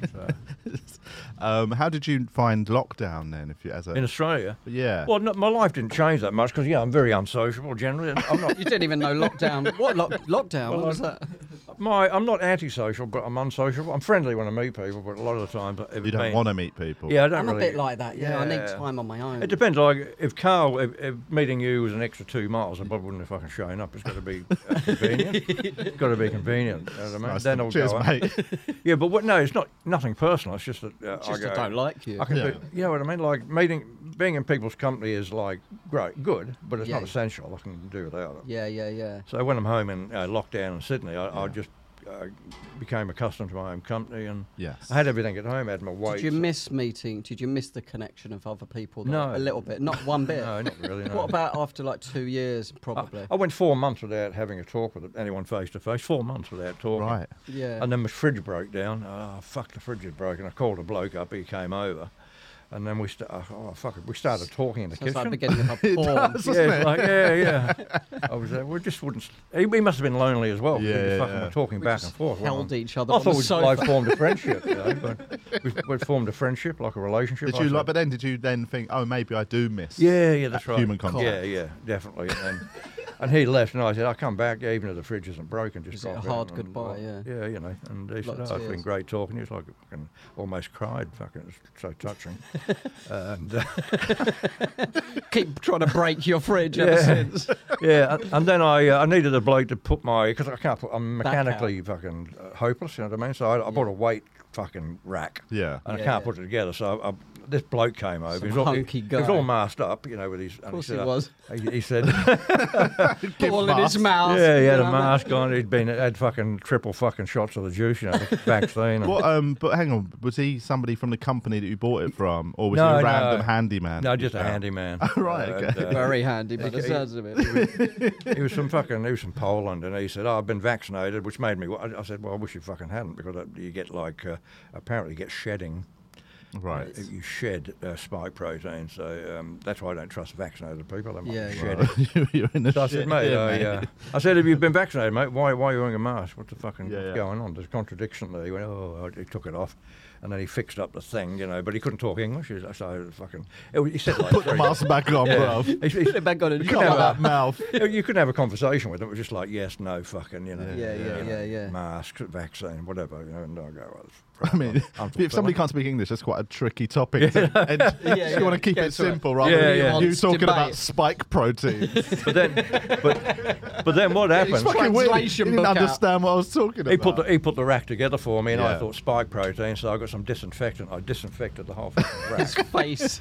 How did you find lockdown then? In Australia? Yeah. Well, my life didn't change that much because I'm very unsociable generally. I'm not. You didn't even know lockdown. What lockdown? Well, what was that? I'm not antisocial, but I'm unsociable. I'm friendly when I meet people, but a lot of the time, you don't want to meet people. Yeah, I don't. I'm really, a bit like that. Yeah, I need time on my own. It depends. Like if Carl, if meeting you was an extra 2 miles, I probably wouldn't have fucking shown up. It's got to be convenient. It's got to be convenient. You know what I mean? Nice. Then I'll Cheers, go mate. Yeah, but nothing personal. It's just that I don't like you. I can do, you know what I mean? Like being in people's company is like good, but it's not essential. I can do without it. Yeah. So when I'm home in lockdown in Sydney, I just became accustomed to my own company, and I had everything at home. I had my weights. Did you miss meeting? Did you miss the connection of other people? No, a little bit, not one bit. No, not really. No. What about after like 2 years, probably? I went 4 months without having a talk with anyone face to face. 4 months without talking. Right. Yeah. And then my fridge broke down. Oh fuck, the fridge is broken. I called a bloke up. He came over. And then we started talking in the Sounds like kitchen. beginning of a porn. It's like, yeah. I was we just wouldn't. He must have been lonely as well. Yeah, we just yeah. were talking back and forth. Held each other I on thought the we sofa. like formed a friendship. But we formed a friendship, like a relationship. Did you like? But then, did you then think, oh, maybe I do miss? Yeah, that's right. Human contact. Yeah, definitely. And he left, and I said, "I'll come back, even if the fridge isn't broken." Just Was it drop a in hard and, goodbye, yeah? Yeah, you know. And he said, Lots "Oh, of it's been years. great talking." He was like, fucking almost cried. Fucking, it was so touching. And Keep trying to break your fridge ever since. yeah, and then I needed a bloke to put because I can't put. I'm Back out. mechanically fucking hopeless. You know what I mean? So I bought a weight fucking rack. Yeah. And I Yeah, can't yeah. put it together. So this bloke came over. Some He was all- hunky he was guy. all masked up, you know, with his. Of course he was. He said, All in his mouth. yeah, he had you a know? mask on. Had fucking triple fucking shots of the juice, you know, the vaccine. and- What? But hang on, was he somebody from the company that you bought it from, or was No, he a no. random handyman? No, just a handyman. Right, okay. And, Very handy, by the sounds of it. he was from Poland, and he said, "Oh, I've been vaccinated," which made me. I said, "Well, I wish you fucking hadn't, because you get like apparently you get shedding. Right. You shed spike protein, so that's why I don't trust vaccinated people. They might Yeah, be yeah. shedding. You're in the So I shit. said, mate, I said, have you been vaccinated, mate? Why are you wearing a mask? What the fucking Yeah, yeah. going on? There's a contradiction there. He went, he took it off, and then he fixed up the thing, you know, but he couldn't talk English. So fucking, he said like, Put the mask back on, bruv. He said, Back on it. You Cover couldn't that have mouth. you couldn't have a conversation with him. It was just like yes, no, fucking, you know, Yeah. masks, vaccine, whatever, you know. And I go, well, I mean, if somebody can't speak English, that's quite a tricky topic. And Yeah, you want to keep get it to it. simple rather Yeah, than yeah. you talking Debate. about spike protein. but then what It's happened? fucking weird. He Translation didn't book out. understand what I was talking about. He put the rack together for me, and I Yeah. thought spike protein, so I got some disinfectant. I disinfected the whole fucking His rack. face.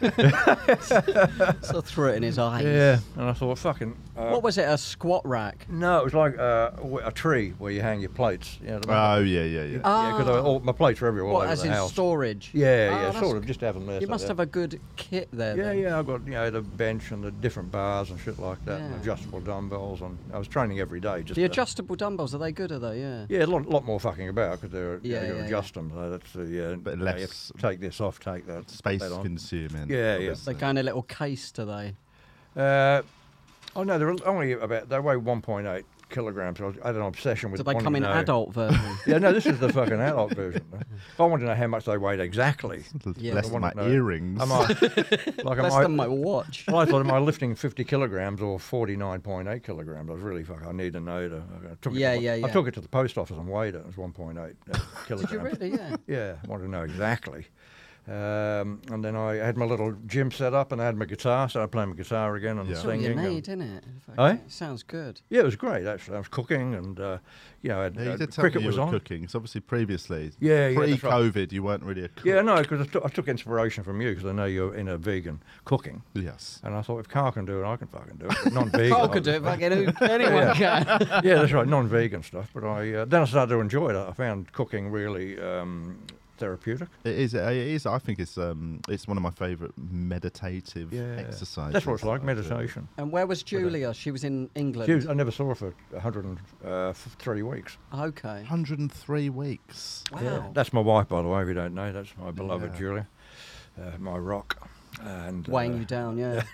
So threw it in his eyes. Yeah, and I thought, fucking. What was it? A squat rack? No, it was like a tree where you hang your plates. You know what I mean? Oh, yeah. Yeah, because my plates are everywhere all What, over as the in house. storage? Yeah, that's sort of. Just have them there. You so must that- have a good kit there. Yeah, then. yeah, I've got the bench and the different bars and shit like that, and Yeah. adjustable dumbbells, and I was training every day. Just The to- adjustable dumbbells, are they good, are they? Yeah. yeah, a lot more fucking about because they're Yeah, you yeah, adjust them. So that's But you have less to take this off, take that Space that on. consuming. Yeah, yeah. They obviously. go in a little case, do they? Oh no, they're only they weigh 1.8 kilograms. I had an obsession with. Do they wanting come in to know- adult version? Yeah, no, this is the fucking adult version. If I wanted to know how much they weighed exactly, Yeah. Less I than my want to know. earrings. am I like Less than my watch. Well, I thought, am I lifting 50 kilograms or 49.8 kilograms? I was really I need to know. I took it Yeah, to, yeah, I yeah. took it to the post office and weighed it. It was 1.8 kilograms. Did you really? Yeah. Yeah, I wanted to know exactly. And then I had my little gym set up and I had my guitar, started playing my guitar again and Yeah. That's what you singing. and- need, isn't it? Eh? Sounds good. yeah, it was great actually. I was cooking and you know, Yeah, you did tell cricket me you was were on. cooking. So obviously previously, Yeah, yeah, that's right. pre-COVID, you weren't really a cook. Yeah, no, because I took inspiration from you because I know you're in a vegan cooking. Yes. And I thought, if Carl can do it, I can fucking do it. But non-vegan. Carl could do it. Fucking anyone can. Yeah, that's right, non-vegan stuff. But then I started to enjoy it. I found cooking really therapeutic. It is. It is. I think it's one of my favourite meditative exercises. That's what it's like, that I do. meditation. And where was Julia? She was in England. I never saw her for 103 weeks. Okay. 103 weeks. Wow. That's my wife, by the way, if you don't know. That's my beloved Yeah. Julia, my rock. And Weighing you down, yeah.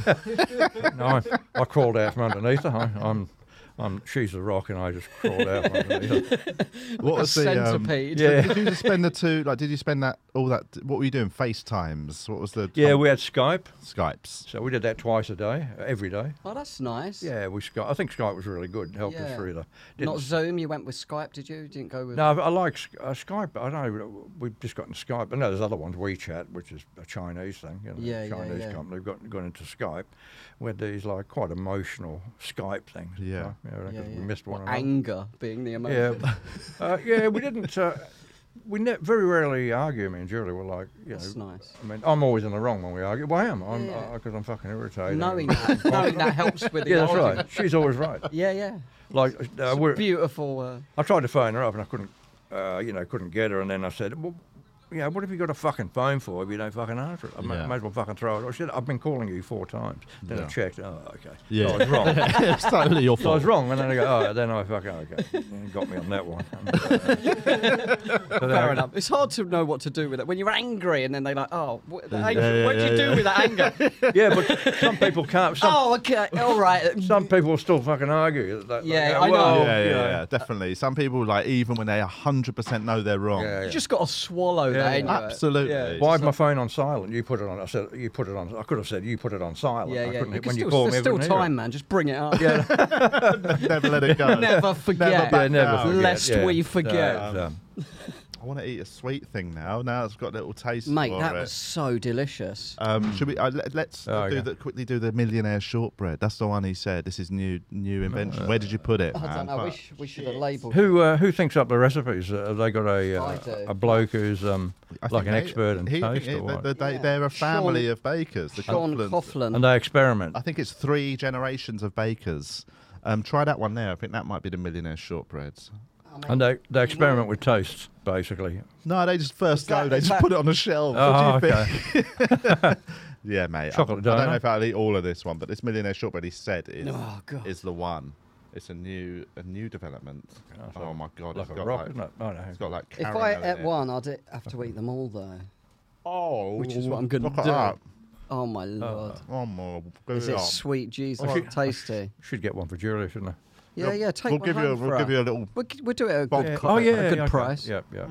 no, I crawled out from underneath her. She's the rock, and I just crawled out from underneath her. What was the? Centipede. Yeah. Did you just spend the two? Like, did you spend that all that? What were you doing? FaceTimes. What was the? Yeah, we had Skype, Skypes. so we did that twice a day, every day. Oh, that's nice. Yeah, I think Skype was really good. Helped us Yeah. through the. Not Zoom. You went with Skype, did you? You didn't go with. No, I like Skype. I don't know. We've just gotten Skype. But no, there's other ones. WeChat, which is a Chinese thing. You know, Yeah, Chinese yeah. company. We've gone into Skype, where these like quite emotional Skype things. Yeah. You know, 'cause Yeah, we yeah. missed one Or another. anger being the emotion. Yeah, yeah. We didn't. Very rarely argue. Me and Julie were like, you know. That's nice. I mean, I'm always in the wrong when we argue. Well, I am. I'm Yeah. because I'm fucking irritated. Knowing that helps with the Yeah, that's argument. right. She's always right. Yeah, yeah. Like It's we're. beautiful. I tried to phone her up and I couldn't, couldn't get her. And then I said, well, what have you got a fucking phone for if you don't fucking answer it? I might as well fucking throw it. I said, I've been calling you 4 times. Then I checked. Oh, okay. Yeah. I was wrong. It's totally your So I fault. was wrong, and then I go, oh, then I fucking, okay. You got me on that one. Fair enough. It's hard to know what to do with it. When you're angry and then they're like, oh, what do you do with that anger? Yeah, but some people can't. Oh, okay. All right. Some people will still fucking argue. Yeah, I know. Yeah, definitely. Some people, like, even when they 100% know they're wrong. You just got to swallow that. Anyway. Absolutely. Yeah. Why is my phone on silent? You put it on. I said you put it on. I could have said you put it on silent. Yeah, I yeah. couldn't- You when you still, call me, there's still I couldn't hear time, it. man. Just bring it up. Never let it go. Never forget. Never back Never down. forget. Lest we forget. I want to eat a sweet thing now. Now it's got a little taste. Mate, for that it. was so delicious. Should we? Let's quickly do the millionaire shortbread. That's the one he said. This is new invention. Where did you put it? I don't know. We should have labelled. Who thinks up the recipes? Have they got I do. a bloke who's I like think an expert in taste or what? They're a family of bakers. The Sean Coughlan's. Coughlin. And they experiment. I think it's 3 generations of bakers. Try that one there. I think that might be the millionaire shortbreads. And they experiment with tastes, basically. No, they just first go. They just that- put it on the shelf. Oh, What do you okay. think? Yeah, mate. Chocolate I don't donut. know if I'll eat all of this one, but this millionaire shortbread he said Oh, God. is the one. It's a new development. Oh my god! Like It's a got rock, like, isn't it? Oh, no. it's got like If caramel I in ate it. one, I'd have to eat them all, though. Oh, Which is what I'm gonna look at do. that. Oh, my Lord. Oh my Is it sweet Jesus? Tasty? Should get one for Julia, shouldn't I? Yeah, take We'll one give you. home for We'll give her. you a little. We'll do it at a good, Yeah. a good okay. price. Yeah, yeah.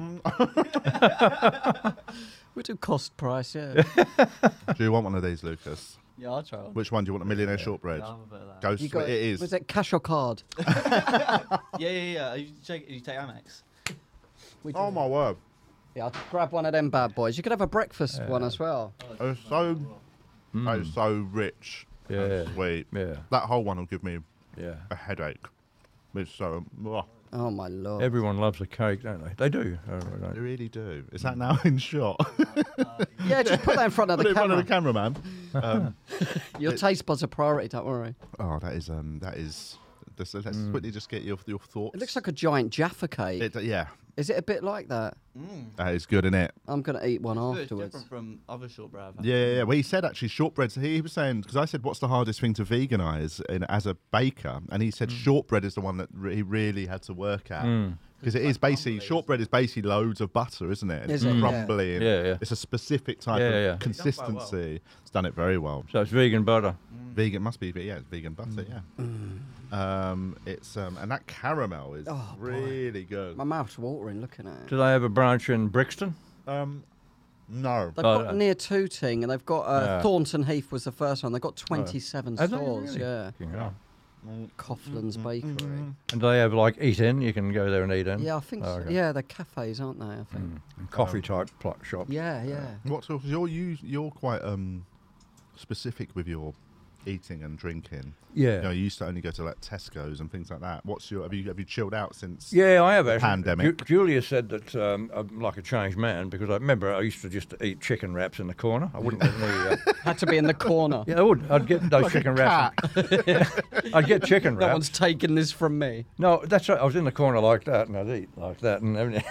We'll do cost price, yeah. Do you want one of these, Lucas? Yeah, I'll try one. Which one do you want? A millionaire shortbread? Yeah, I'll have a bit of that. Go. You got, It is. Was it cash or card? Yeah. You take Amex. Oh my word! Yeah, I'll grab one of them bad boys. You could have a breakfast one as well. It's so. It's so rich. Yeah. And sweet. Yeah. That whole one will give me Yeah. a headache. It's so. Oh, my Lord. Everyone loves a cake, don't they? They do. They really do. Is that now in shot? Yeah, just put that in front of Put it the in front of camera. the cameraman. Your taste buds are priority, don't worry. Oh, that is. Let's quickly just get your thoughts. It looks like a giant Jaffa cake. Yeah, Is it a bit like that? that is good, isn't it? I'm going to eat one It's afterwards. different from other shortbread I've had. Yeah. Well, he said actually shortbreads. He was saying because I said, "What's the hardest thing to veganize?" As a baker, and he said shortbread is the one that he really had to work at because it is basically shortbread is basically loads of butter, isn't it? Is It's it? crumbly. and Yeah. It's a specific type Yeah, of yeah. consistency. It's done it very well. So it's vegan butter. Vegan must be, yeah, it's vegan butter, yeah. It's and that caramel is really good. My mouth's watering looking at it. Do they have a branch in Brixton? No, They've got near Tooting, and they've got Yeah. Thornton Heath was the first one. They've got 27 Have they stores, really? yeah. Yeah. Coughlin's Bakery. And do they have like eat in? You can go there and eat in. Yeah, I think so. okay. Yeah, they're cafes, aren't they? I think. And coffee type shops. Yeah. What's you're quite specific with your eating and drinking. Yeah. You know, you used to only go to like Tesco's and things like that. What's your have you chilled out since? Yeah, I have actually. Pandemic. Julia said that I'm like a changed man because I remember I used to just eat chicken wraps in the corner. I wouldn't let me. Had to be in the corner. Yeah, I would. I'd get those chicken wraps. I'd get chicken No wraps. one's taking this from me. No, that's right. I was in the corner like that, and I'd eat like that, and everything.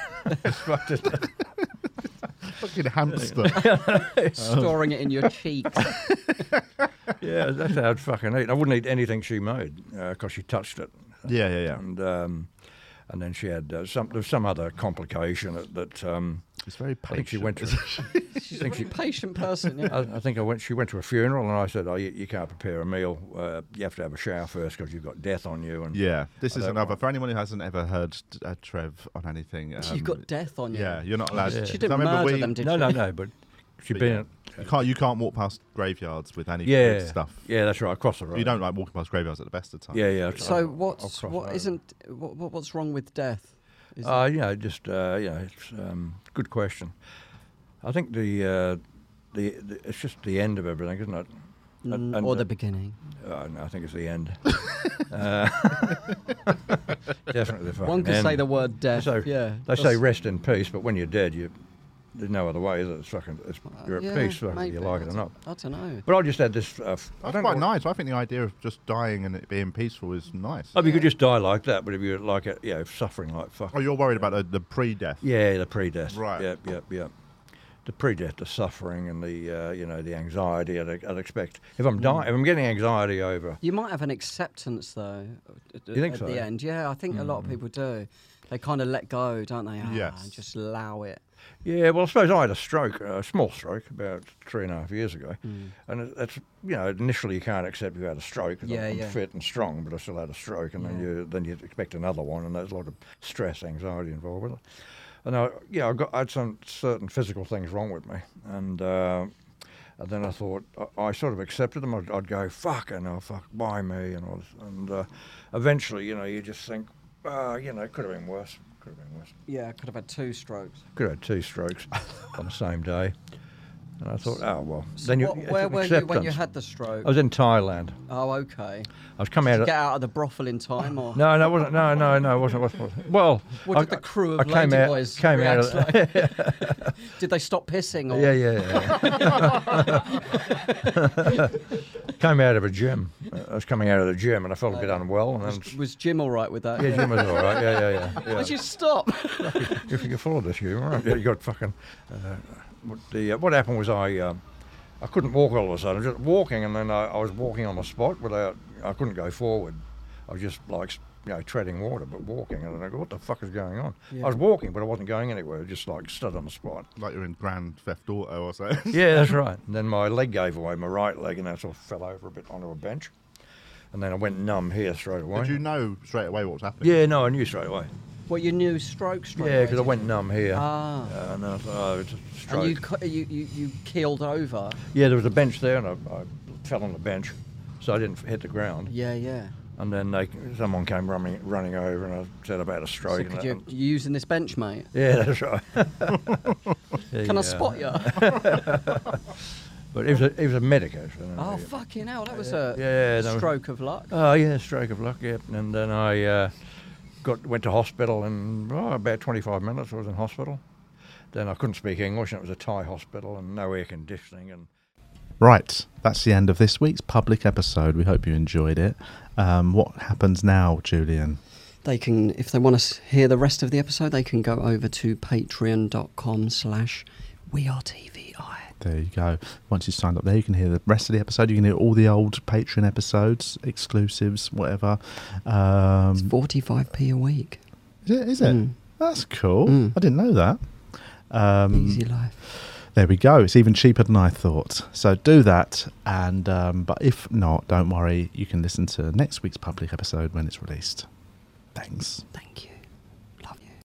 Fucking hamster. Storing it in your cheeks. Yeah, that's how I'd fucking eat. I wouldn't eat anything she made because she touched it. Yeah. And then she had there's some other complication that It's very patient. I think she went to. She's a very patient person. Yeah. I think she went to a funeral, and I said, "Oh, you can't prepare a meal. You have to have a shower first because you've got death on you." And Yeah, this is don't another. want- For anyone who hasn't ever heard Trev on anything, You've got death on you. Yeah, you're not allowed. She to. didn't I remember murder them, did she? no, but she'd But been. You can't walk past graveyards with any Yeah, good stuff. yeah, that's right. Across the road. You don't like walking past graveyards at the best of times. Yeah. So I'll what's cross what over. isn't what's wrong with death? Is It's good question. I think the it's just the end of everything, isn't it? And or the beginning? No, I think it's the end. Definitely the fucking One could end. say the word death. So yeah. They say rest in peace, but when you're dead, there's no other way, is it? You're at yeah, peace, whether maybe. you like it or not. I don't know. But I'll just add this. I That's don't quite know. nice. I think the idea of just dying and it being peaceful is nice. Oh, you could just die like that, but if you're suffering like fuck. Oh, you're worried about the pre-death. Yeah, the pre-death. Right. Yep. pre-death, the suffering, and the anxiety. I'd expect if I'm dying, if I'm getting anxiety over. You might have an acceptance though. You think so? At the end, yeah, I think a lot of people do. They kind of let go, don't they? Yes. And just allow it. Yeah, well, I suppose I had a stroke, a small stroke, about 3.5 years ago, and it's initially you can't accept you had a stroke. I'm fit and strong, but I still had a stroke, and then you expect another one, and there's a lot of stress, anxiety involved with it. And I had some certain physical things wrong with me, and then I thought I sort of accepted them. I'd go fuck why me and all this, and eventually you just think it could have been worse. Yeah, I could have had 2 strokes. Could have had 2 strokes on the same day. And I thought, oh, well. So then where were you when you had the stroke? I was in Thailand. Oh, okay. I was coming out of... Get out of the brothel in time, or...? No, it wasn't. No, it wasn't. Well... What did the crew of Ladyboys react like? Did they stop pissing? Or? Yeah. Came out of a gym. I was coming out of the gym and I felt a bit unwell. And was Jim all right with that? Yeah, Jim was all right. Yeah. Would you stop? If you can follow this, you right? Yeah, you got fucking... what happened was I couldn't walk all of a sudden. I was just walking, and then I was walking on the spot without. I couldn't go forward. I was just like treading water, but walking. And then I go, what the fuck is going on? Yeah. I was walking, but I wasn't going anywhere. Just like stood on the spot. Like you're in Grand Theft Auto or something. Yeah, that's right. And then my leg gave away, my right leg, and I sort of fell over a bit onto a bench. And then I went numb here straight away. Did you know straight away what was happening? Yeah, no, I knew straight away. Well, you knew stroke straight away? Yeah, because I went numb here. And I thought, it's a stroke. And you keeled over? Yeah, there was a bench there, and I fell on the bench, so I didn't hit the ground. Yeah. And then someone came running over, and I said about a stroke. So you using this bench, mate? Yeah, that's right. Can I spot you? But it was a medic, actually. Oh, fucking hell, that was a stroke of luck. Oh, yeah, stroke of luck, yeah. And then I went to hospital, and about 25 minutes I was in hospital. Then I couldn't speak English, and it was a Thai hospital, and no air conditioning. And right, that's the end of this week's public episode. We hope you enjoyed it. What happens now, Julian? They can, if they want to hear the rest of the episode, they can go over to patreon.com/WeAreTVI. There you go. Once you signed up there, you can hear the rest of the episode. You can hear all the old Patreon episodes, exclusives, whatever. It's 45p a week. Is it? That's cool. I didn't know that. Easy life. There we go. It's even cheaper than I thought. So do that. And but if not, don't worry. You can listen to next week's public episode when it's released. Thanks. Thank you. Love you.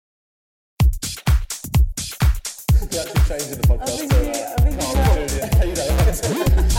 You're actually changing the podcast. I think